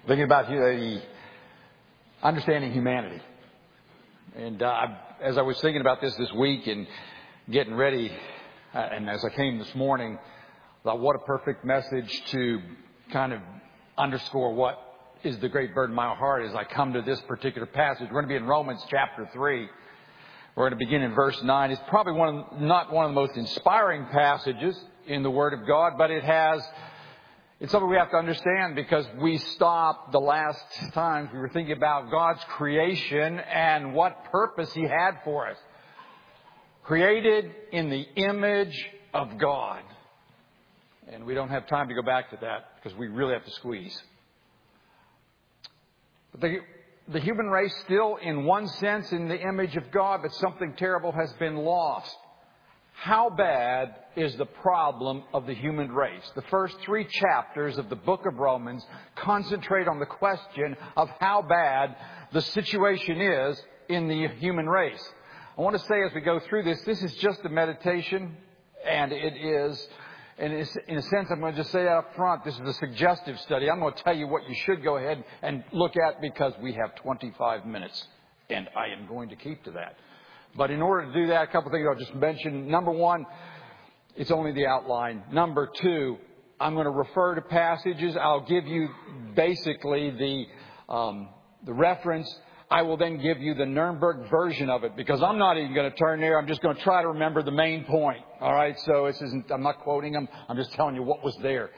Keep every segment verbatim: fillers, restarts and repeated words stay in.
Thinking about the understanding humanity. And uh, as I was thinking about this this week and getting ready, uh, and as I came this morning, I thought what a perfect message to kind of underscore what is the great burden of my heart as I come to this particular passage. We're going to be in Romans chapter three. We're going to begin in verse nine. It's probably one of, not one of the most inspiring passages in the Word of God, but it has, it's something we have to understand because we stopped the last times we were thinking about God's creation and what purpose He had for us. Created in the image of God. And we don't have time to go back to that because we really have to squeeze. But the, the human race still, in one sense, in the image of God, but something terrible has been lost. How bad is the problem of the human race? The first three chapters of the book of Romans concentrate on the question of how bad the situation is in the human race. I want to say as we go through this, this is just a meditation, and it is, and it's, in a sense, I'm going to just say up front, this is a suggestive study. I'm going to tell you what you should go ahead and look at because we have twenty-five minutes, and I am going to keep to that. But in order to do that, a couple of things I'll just mention. Number one, it's only the outline. Number two, I'm going to refer to passages. I'll give you basically the um, the reference. I will then give you the Nuremberg version of it because I'm not even going to turn there. I'm just going to try to remember the main point. All right. So this isn't, I'm not quoting them. I'm just telling you what was there.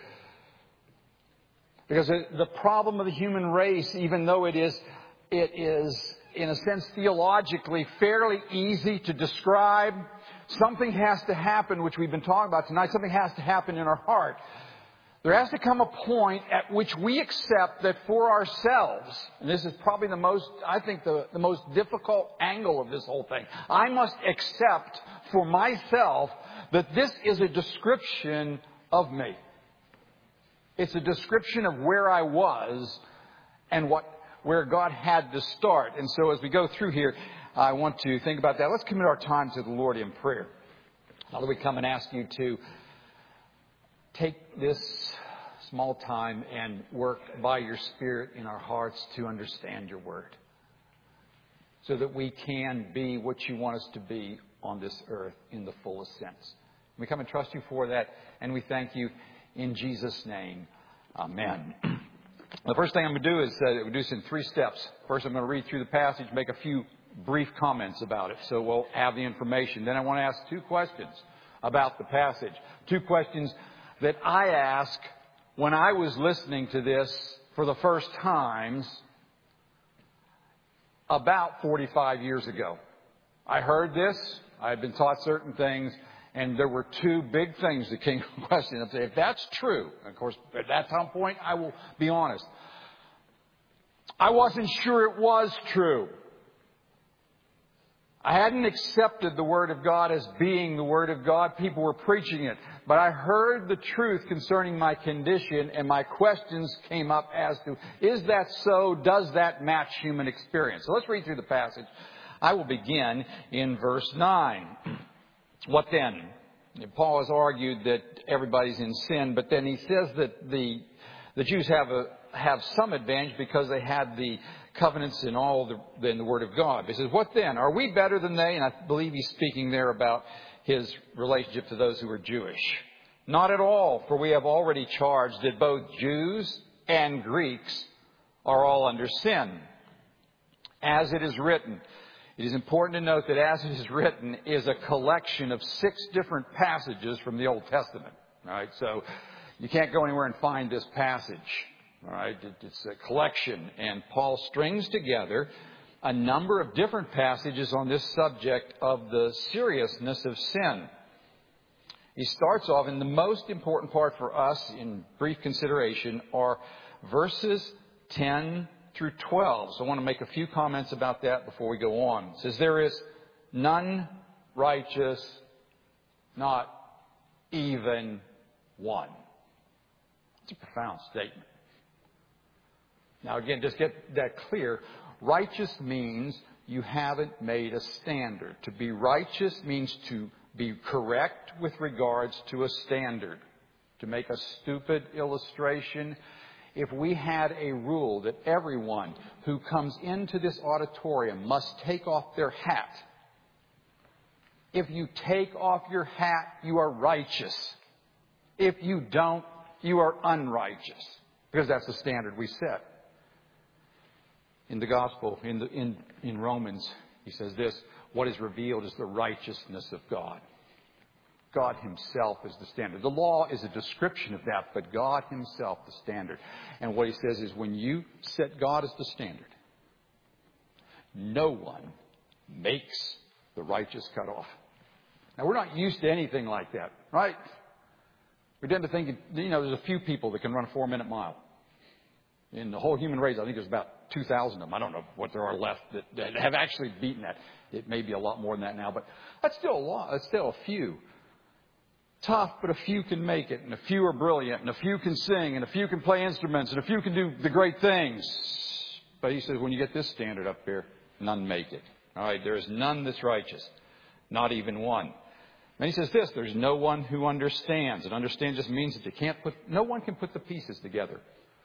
Because the problem of the human race, even though it is, it is in a sense theologically fairly easy to describe, something has to happen, which we've been talking about tonight. Something has to happen in our heart. There has to come a point at which we accept that for ourselves, and this is probably the most, I think, the, the most difficult angle of this whole thing. I must accept for myself that this is a description of me. It's a description of where I was and what, where God had to start. And so as we go through here, I want to think about that. Let's commit our time to the Lord in prayer. Father, we come and ask you to take this small time and work by your Spirit in our hearts to understand your word so that we can be what you want us to be on this earth in the fullest sense. We come and trust you for that, and we thank you in Jesus' name. Amen. The first thing I'm going to do is uh, we do this in three steps. First, I'm going to read through the passage, make a few brief comments about it so we'll have the information. Then I want to ask two questions about the passage. Two questions that I ask when I was listening to this for the first times about forty-five years ago. I heard this. I had been taught certain things. And there were two big things that came to question. I'd say, if that's true, of course, at that time point, I will be honest. I wasn't sure it was true. I hadn't accepted the Word of God as being the Word of God. People were preaching it. But I heard the truth concerning my condition, and my questions came up as to, is that so? Does that match human experience? So let's read through the passage. I will begin in verse nine. What then? Paul has argued that everybody's in sin, but then he says that the the Jews have a have some advantage because they had the covenants in all the in the Word of God. He says, what then? Are we better than they? And I believe he's speaking there about his relationship to those who are Jewish. Not at all, for we have already charged that both Jews and Greeks are all under sin. As it is written. It is important to note that as it is written is a collection of six different passages from the Old Testament. All right, so you can't go anywhere and find this passage. All right, it's a collection, and Paul strings together a number of different passages on this subject of the seriousness of sin. He starts off, and the most important part for us in brief consideration are verses ten through twelve. So I want to make a few comments about that before we go on. It says, there is none righteous, not even one. It's a profound statement. Now again, just get that clear. Righteous means you haven't made a standard. To be righteous means to be correct with regards to a standard. To make a stupid illustration, if we had a rule that everyone who comes into this auditorium must take off their hat. If you take off your hat, you are righteous. If you don't, you are unrighteous. Because that's the standard we set. In the gospel, in, the, in, in Romans, he says this, what is revealed is the righteousness of God. God himself is the standard. The law is a description of that, but God himself the standard. And what he says is when you set God as the standard, no one makes the righteous cut off. Now, we're not used to anything like that, right? We tend to think, you know, there's a few people that can run a four-minute mile. In the whole human race, I think there's about two thousand of them. I don't know what there are left that, that have actually beaten that. It may be a lot more than that now, but that's still a lot. That's still a few. Tough, but a few can make it, and a few are brilliant, and a few can sing, and a few can play instruments, and a few can do the great things. But he says, when you get this standard up here, none make it. All right, there is none that's righteous, not even one. And he says this, there's no one who understands. And understand just means that you can't put, no one can put the pieces together.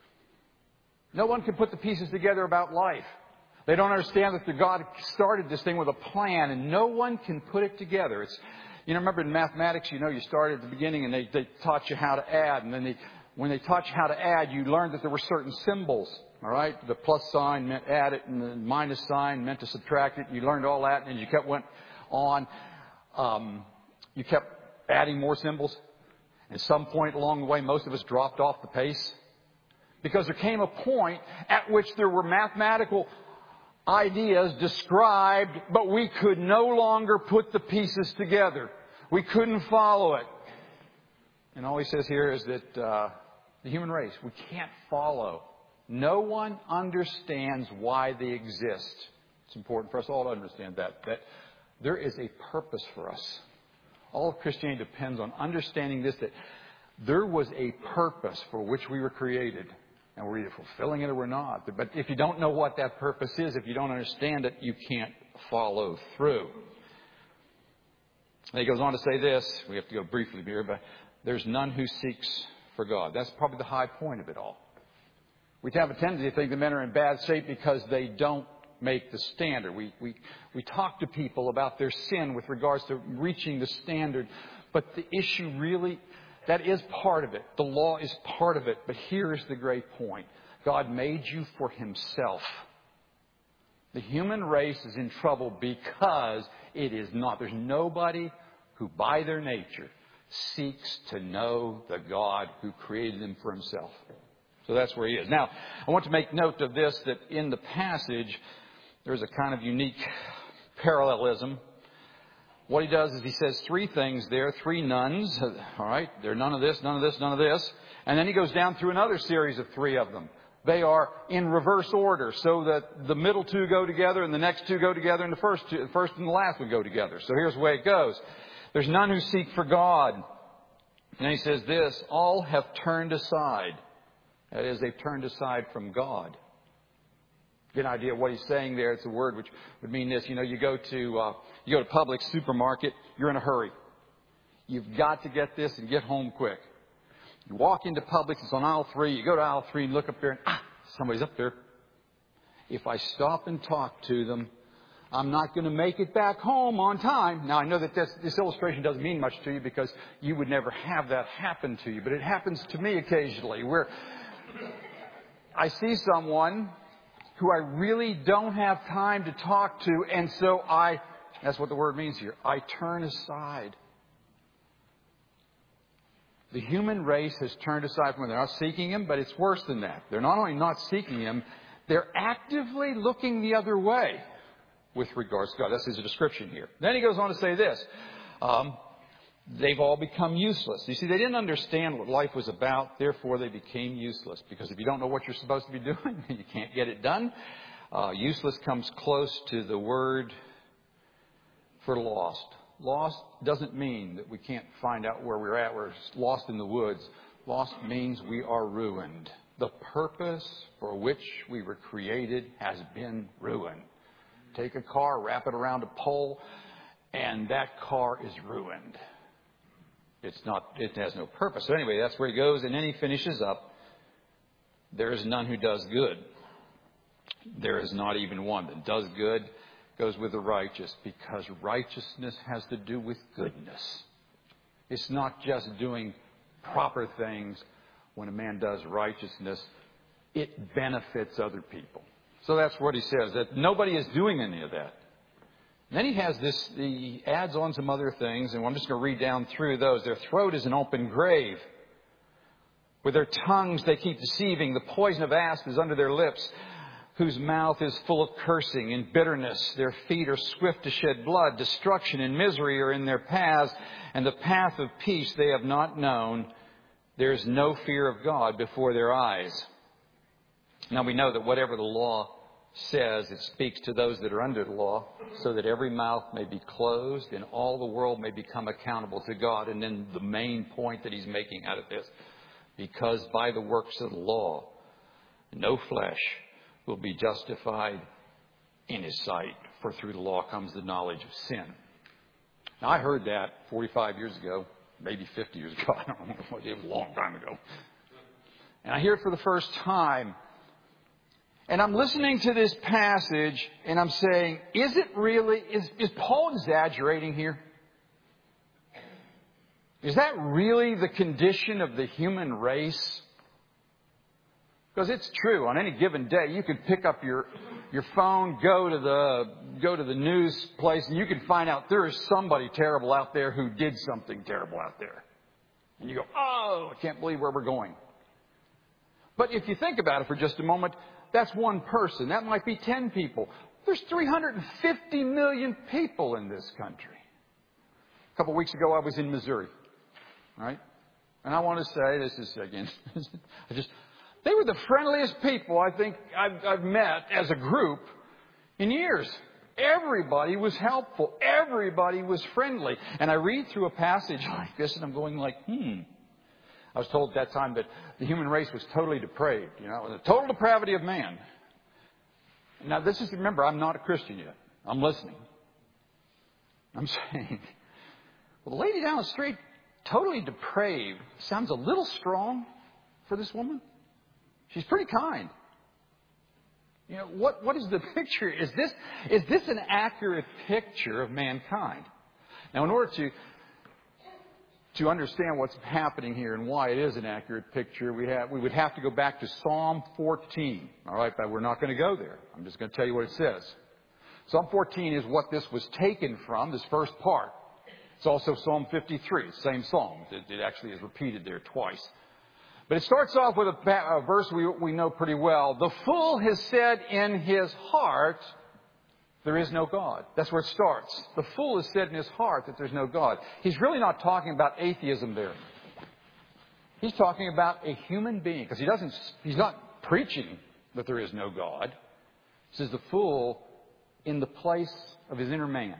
No one can put the pieces together about life. They don't understand that the God started this thing with a plan, and no one can put it together. It's, you know, remember in mathematics, you know, you started at the beginning and they, they taught you how to add. And then they, when they taught you how to add, you learned that there were certain symbols. All right. The plus sign meant add it and the minus sign meant to subtract it. You learned all that and you kept went on. Um, you kept adding more symbols. At some point along the way, most of us dropped off the pace because there came a point at which there were mathematical ideas described, but we could no longer put the pieces together. We couldn't follow it. And all he says here is that uh, the human race, we can't follow. No one understands why they exist. It's important for us all to understand that, that there is a purpose for us. All of Christianity depends on understanding this, that there was a purpose for which we were created. And we're either fulfilling it or we're not. But if you don't know what that purpose is, if you don't understand it, you can't follow through. And he goes on to say this. We have to go briefly here, but there's none who seeks for God. That's probably the high point of it all. We have a tendency to think the men are in bad shape because they don't make the standard. We, we, we talk to people about their sin with regards to reaching the standard. But the issue really, that is part of it. The law is part of it. But here is the great point. God made you for himself. The human race is in trouble because it is not. There's nobody who by their nature seeks to know the God who created them for himself. So that's where he is. Now, I want to make note of this, that in the passage, there's a kind of unique parallelism. What he does is he says three things there, three nones. All right, they're none of this, none of this, none of this. And then he goes down through another series of three of them. They are in reverse order, so that the middle two go together and the next two go together and the first two, the first and the last one go together. So here's the way it goes. There's none who seek for God. And he says this, all have turned aside. That is, they've turned aside from God. Get an idea of what he's saying there. It's a word which would mean this. You know, you go to uh, you go to Publix supermarket. You're in a hurry. You've got to get this and get home quick. You walk into Publix. It's on aisle three. You go to aisle three and look up there, and ah, somebody's up there. If I stop and talk to them, I'm not going to make it back home on time. Now, I know that this, this illustration doesn't mean much to you because you would never have that happen to you. But it happens to me occasionally where I see someone who I really don't have time to talk to, and so I, that's what the word means here, I turn aside. The human race has turned aside from him. They're not seeking him, but it's worse than that. They're not only not seeking him, they're actively looking the other way with regards to God. That's his description here. Then he goes on to say this. Um, they've all become useless. You see, they didn't understand what life was about. Therefore, they became useless. Because if you don't know what you're supposed to be doing, you can't get it done. Uh, useless comes close to the word for lost. Lost doesn't mean that we can't find out where we're at. We're lost in the woods. Lost means we are ruined. The purpose for which we were created has been ruined. Take a car, wrap it around a pole, and that car is ruined. It's not, it has no purpose. So anyway, that's where he goes. And then he finishes up. There is none who does good. There is not even one that does good, goes with the righteous, because righteousness has to do with goodness. It's not just doing proper things. When a man does righteousness, it benefits other people. So that's what he says, that nobody is doing any of that. And then he has this, he adds on some other things, and I'm just going to read down through those. Their throat is an open grave. With their tongues they keep deceiving. The poison of asp is under their lips, whose mouth is full of cursing and bitterness. Their feet are swift to shed blood. Destruction and misery are in their paths, and the path of peace they have not known. There is no fear of God before their eyes. Now we know that whatever the law says, it speaks to those that are under the law, so that every mouth may be closed and all the world may become accountable to God. And then the main point that he's making out of this, because by the works of the law, no flesh will be justified in his sight, for through the law comes the knowledge of sin. Now, I heard that forty-five years ago, maybe fifty years ago. I don't know. It was a long time ago. And I hear it for the first time. And I'm listening to this passage and I'm saying, is it really, is, is Paul exaggerating here? Is that really the condition of the human race? Because it's true. On any given day, you can pick up your your phone, go to the go to the news place, and you can find out there is somebody terrible out there who did something terrible out there. And you go, oh, I can't believe where we're going. But if you think about it for just a moment, that's one person. That might be ten people. There's three hundred fifty million people in this country. A couple of weeks ago, I was in Missouri. Right? And I want to say, this is, again, I just, they were the friendliest people I think I've, I've met as a group in years. Everybody was helpful. Everybody was friendly. And I read through a passage like this and I'm going like, hmm. I was told at that time that the human race was totally depraved, you know, the total depravity of man. Now, this is, remember, I'm not a Christian yet. I'm listening. I'm saying, well, the lady down the street, totally depraved, sounds a little strong for this woman. She's pretty kind. You know, what, what is the picture? Is this, is this an accurate picture of mankind? Now, in order to, to understand what's happening here and why it is an accurate picture, we have, we would have to go back to Psalm fourteen. All right, but we're not going to go there. I'm just going to tell you what it says. Psalm fourteen is what this was taken from, this first part. It's also Psalm fifty-three, same psalm. It, it actually is repeated there twice. But it starts off with a, a verse we, we know pretty well. The fool has said in his heart, there is no God. That's where it starts. The fool has said in his heart that there's no God. He's really not talking about atheism there. He's talking about a human being, because he doesn't, he's not preaching that there is no God. He says the fool, in the place of his inner man,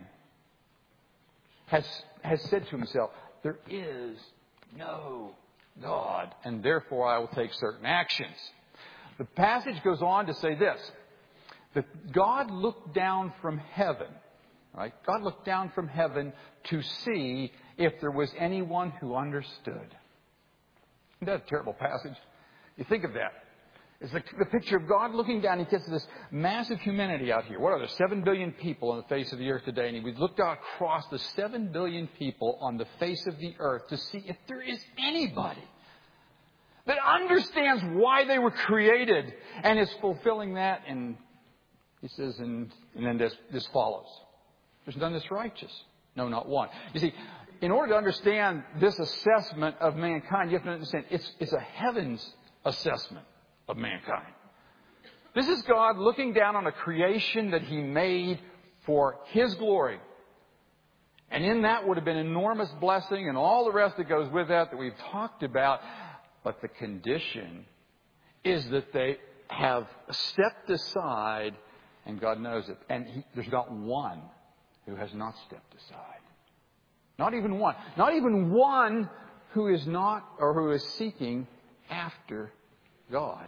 has has said to himself, there is no God, and therefore I will take certain actions. The passage goes on to say this, that God looked down from heaven, right? God looked down from heaven to see if there was anyone who understood. Isn't that a terrible passage? You think of that. It's the, the picture of God looking down. He gets this massive humanity out here. What are there? Seven billion people on the face of the earth today. And he would look out across the seven billion people on the face of the earth to see if there is anybody that understands why they were created and is fulfilling that. And he says, and, and then this, this follows. There's none that's righteous. No, not one. You see, in order to understand this assessment of mankind, you have to understand it's, it's a heavens assessment of mankind. This is God looking down on a creation that He made for His glory. And in that would have been enormous blessing and all the rest that goes with that that we've talked about. But the condition is that they have stepped aside, and God knows it. And he, there's not one who has not stepped aside. Not even one. Not even one who is not or who is seeking after God.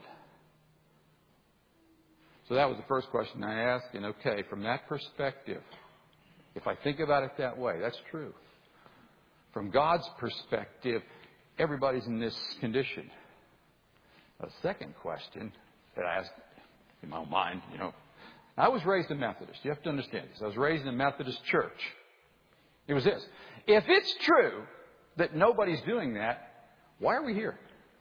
So that was the first question I asked. And okay, from that perspective, if I think about it that way, that's true. From God's perspective, everybody's in this condition. A second question that I asked in my own mind, you know, I was raised a Methodist. You have to understand this. I was raised in a Methodist church. It was this. If it's true that nobody's doing that, why are we here?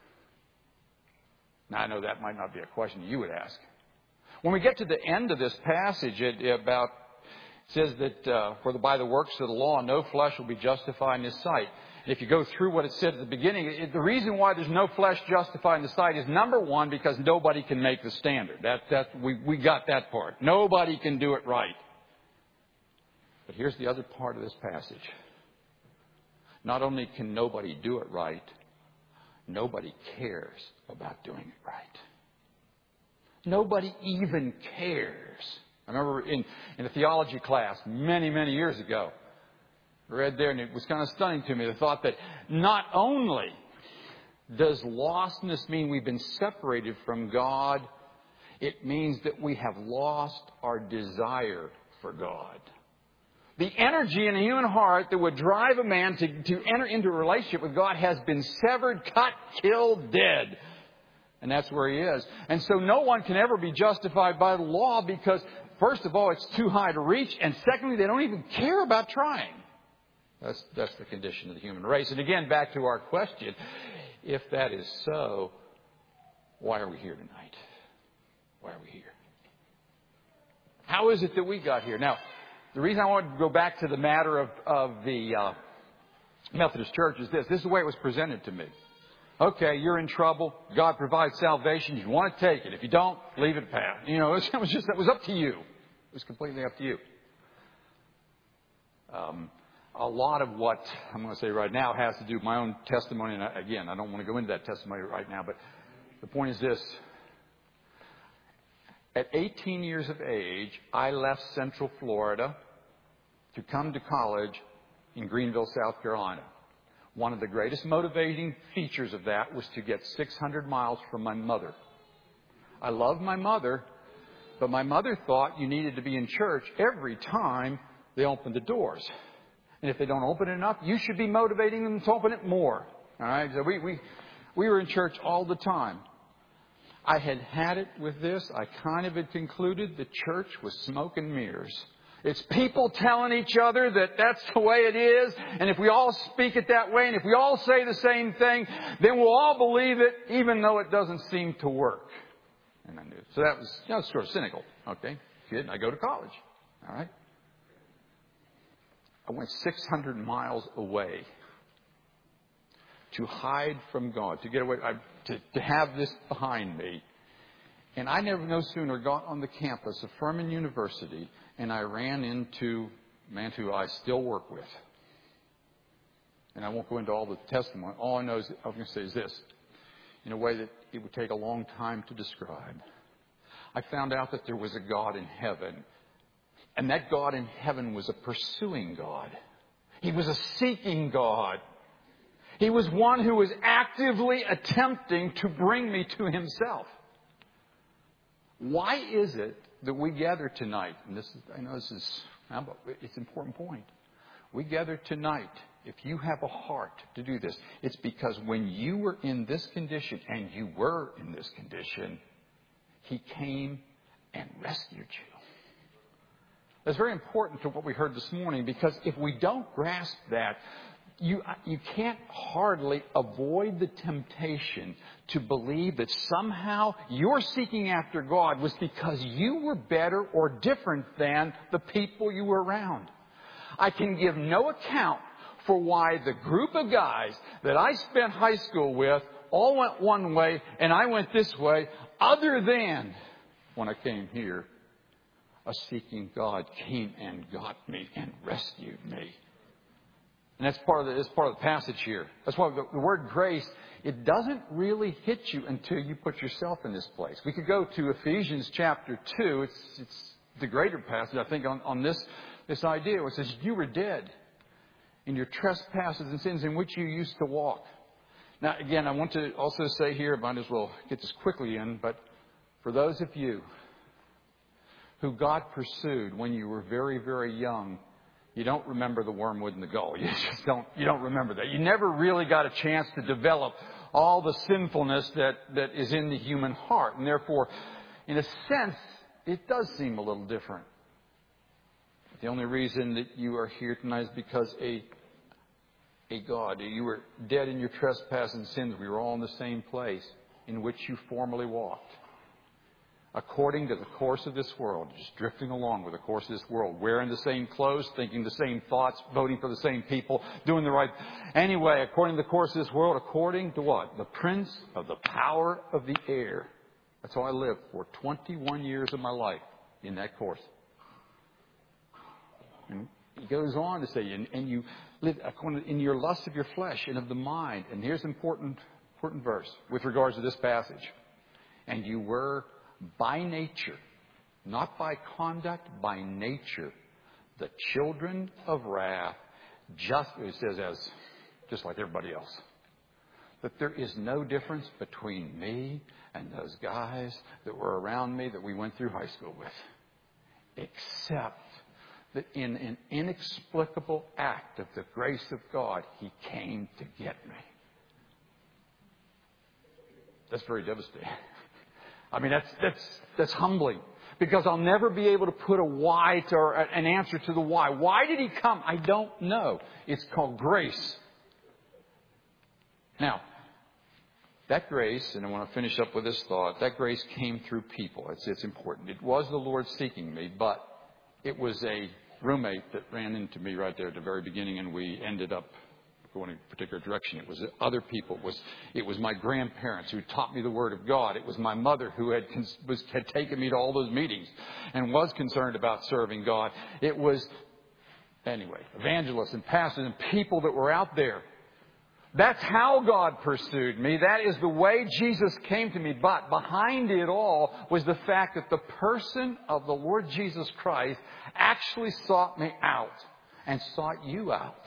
Now, I know that might not be a question you would ask. When we get to the end of this passage, it about it says that uh, for the, by the works of the law, no flesh will be justified in His sight. And if you go through what it said at the beginning, it, the reason why there's no flesh justified in the sight is, number one, because nobody can make the standard. That, that, we, we got that part. Nobody can do it right. But here's the other part of this passage. Not only can nobody do it right, nobody cares about doing it right. Nobody even cares. I remember in, in a theology class many, many years ago, I read there, and it was kind of stunning to me, the thought that not only does lostness mean we've been separated from God, it means that we have lost our desire for God. The energy in the human heart that would drive a man to, to enter into a relationship with God has been severed, cut, killed, dead. And that's where he is. And so no one can ever be justified by the law because, first of all, it's too high to reach. And secondly, they don't even care about trying. That's, that's the condition of the human race. And again, back to our question. If that is so, why are we here tonight? Why are we here? How is it that we got here? Now, the reason I wanted to go back to the matter of, of the uh, Methodist Church is this. This is the way it was presented to me. Okay, you're in trouble. God provides salvation. You want to take it. If you don't, leave it pass. You know, it was just, it was up to you. It was completely up to you. Um, a lot of what I'm going to say right now has to do with my own testimony. And I, again, I don't want to go into that testimony right now, but the point is this. At eighteen years of age, I left Central Florida to come to college in Greenville, South Carolina. One of the greatest motivating features of that was to get six hundred miles from my mother. I love my mother, but my mother thought you needed to be in church every time they opened the doors. And if they don't open it enough, you should be motivating them to open it more. All right? So we, we, we were in church all the time. I had had it with this. I kind of had concluded the church was smoke and mirrors. It's people telling each other that that's the way it is. And if we all speak it that way, and if we all say the same thing, then we'll all believe it, even though it doesn't seem to work. And I knew. So that was, you know, sort of cynical. Okay, kid, I go to college. All right. I went six hundred miles away to hide from God, to get away, I, to, to have this behind me. And I never no sooner got on the campus of Furman University and I ran into a man who I still work with. And I won't go into all the testimony. All I know is, I'm going to say is this, in a way that it would take a long time to describe. I found out that there was a God in heaven. And that God in heaven was a pursuing God. He was a seeking God. He was one who was actively attempting to bring me to Himself. Why is it that we gather tonight? And this is, I know this is, it's an important point. We gather tonight. If you have a heart to do this, it's because when you were in this condition, and you were in this condition, He came and rescued you. That's very important to what we heard this morning, because if we don't grasp that, You, you can't hardly avoid the temptation to believe that somehow your seeking after God was because you were better or different than the people you were around. I can give no account for why the group of guys that I spent high school with all went one way and I went this way, other than when I came here, a seeking God came and got me and rescued me. And that's part of the, that's part of the passage here. That's why the, the word grace, it doesn't really hit you until you put yourself in this place. We could go to Ephesians chapter two. It's, it's the greater passage, I think, on, on this, this idea. Where it says, you were dead in your trespasses and sins in which you used to walk. Now, again, I want to also say here, I might as well get this quickly in, but for those of you who God pursued when you were very, very young, you don't remember the wormwood and the gall. You just don't, you don't remember that. You never really got a chance to develop all the sinfulness that, that is in the human heart. And therefore, in a sense, it does seem a little different. The only reason that you are here tonight is because a, a God, you were dead in your trespasses and sins. We were all in the same place in which you formerly walked. According to the course of this world, just drifting along with the course of this world, wearing the same clothes, thinking the same thoughts, voting for the same people, doing the right. Anyway, according to the course of this world, according to what? The prince of the power of the air. That's how I lived for twenty-one years of my life in that course. And he goes on to say, and, and you live in your lust of your flesh and of the mind. And here's an important, important verse with regards to this passage. And you were by nature, not by conduct, by nature, the children of wrath, just, it says, as just like everybody else. That there is no difference between me and those guys that were around me that we went through high school with. Except that in an inexplicable act of the grace of God, He came to get me. That's very devastating. I mean, that's, that's, that's humbling. Because I'll never be able to put a why to, or an answer to the why. Why did He come? I don't know. It's called grace. Now, that grace, and I want to finish up with this thought, that grace came through people. It's, it's important. It was the Lord seeking me, but it was a roommate that ran into me right there at the very beginning, and we ended up going in a particular direction. It was other people. It was, it was my grandparents who taught me the Word of God. It was my mother who had, was, had taken me to all those meetings and was concerned about serving God. It was, anyway, evangelists and pastors and people that were out there. That's how God pursued me. That is the way Jesus came to me. But behind it all was the fact that the person of the Lord Jesus Christ actually sought me out and sought you out.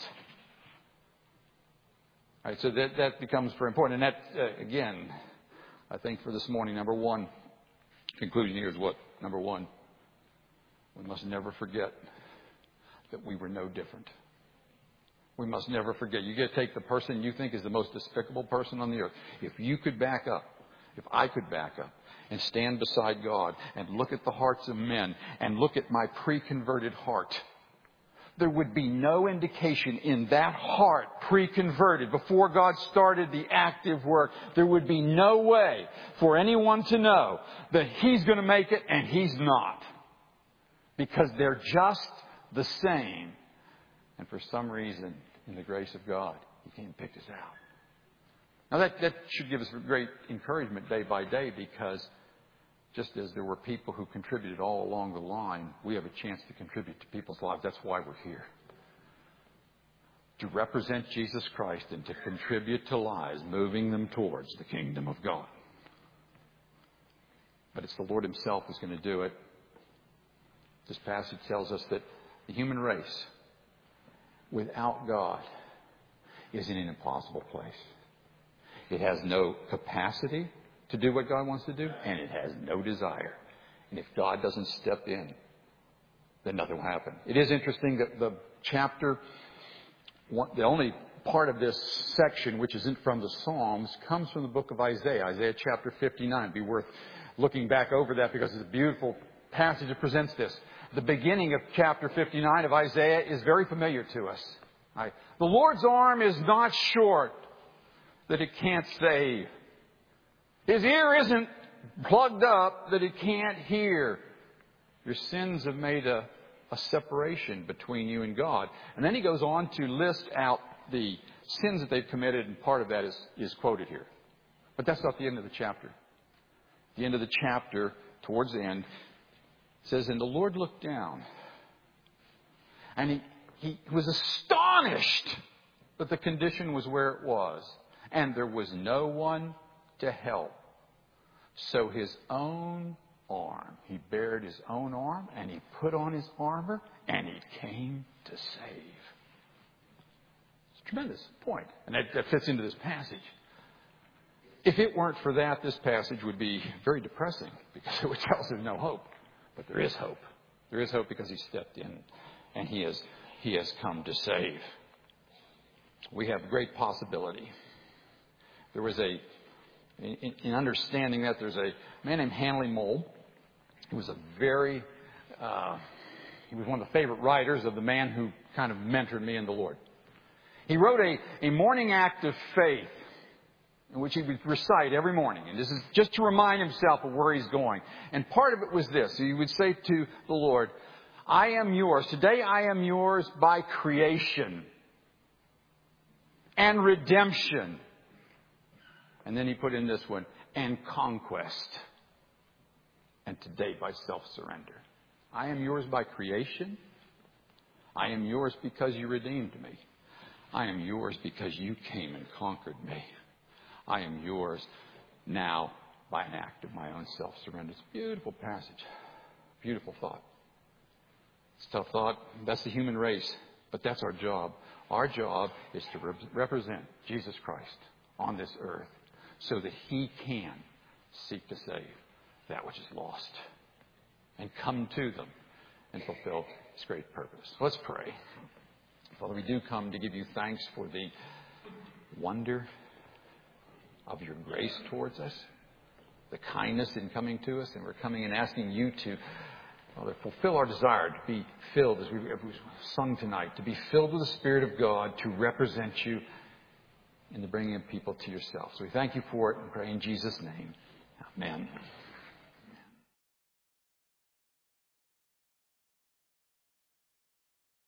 All right, so that, that becomes very important. And that, uh, again, I think for this morning, number one, conclusion here is what? Number one, we must never forget that we were no different. We must never forget. You get to take the person you think is the most despicable person on the earth. If you could back up, if I could back up and stand beside God and look at the hearts of men and look at my pre-converted heart, there would be no indication in that heart, pre-converted, before God started the active work, there would be no way for anyone to know that he's going to make it and he's not. Because they're just the same. And for some reason, in the grace of God, He came and picked us out. Now that, that should give us great encouragement day by day, because just as there were people who contributed all along the line, we have a chance to contribute to people's lives. That's why we're here. To represent Jesus Christ and to contribute to lives, moving them towards the kingdom of God. But it's the Lord Himself who's going to do it. This passage tells us that the human race, without God, is in an impossible place. It has no capacity to do what God wants to do, and it has no desire. And if God doesn't step in, then nothing will happen. It is interesting that the chapter, the only part of this section which isn't from the Psalms, comes from the book of Isaiah, Isaiah chapter fifty-nine. It'd be worth looking back over that because it's a beautiful passage that presents this. The beginning of chapter fifty-nine of Isaiah is very familiar to us. Right? The Lord's arm is not short that it can't save. His ear isn't plugged up that it can't hear. Your sins have made a, a separation between you and God. And then he goes on to list out the sins that they've committed, and part of that is, is quoted here. But that's not the end of the chapter. The end of the chapter, towards the end, says, and the Lord looked down, and he, he was astonished that the condition was where it was, and there was no one to help. So his own arm, he bared his own arm, and he put on his armor, and he came to save. It's a tremendous point, and that, that fits into this passage. If it weren't for that, this passage would be very depressing, because it would tell us there's no hope. But there is hope. There is hope because he stepped in, and he has He has come to save. We have great possibility. There was a, in, in understanding that, there's a man named Hanley Mole. He was a very, uh, he was one of the favorite writers of the man who kind of mentored me in the Lord. He wrote a, a morning act of faith in which he would recite every morning. And this is just to remind himself of where he's going. And part of it was this. He would say to the Lord, I am yours. Today I am yours by creation and redemption. And then he put in this one, and conquest. And today by self-surrender. I am yours by creation. I am yours because you redeemed me. I am yours because you came and conquered me. I am yours now by an act of my own self-surrender. It's a beautiful passage. Beautiful thought. It's a tough thought. That's the human race. But that's our job. Our job is to re- represent Jesus Christ on this earth so that He can seek to save that which is lost and come to them and fulfill His great purpose. Let's pray. Father, we do come to give you thanks for the wonder of your grace towards us, the kindness in coming to us, and we're coming and asking you to, Father, fulfill our desire to be filled, as we, as we sung tonight, to be filled with the Spirit of God, to represent you in the bringing of people to yourself. So we thank you for it and pray in Jesus' name. Amen.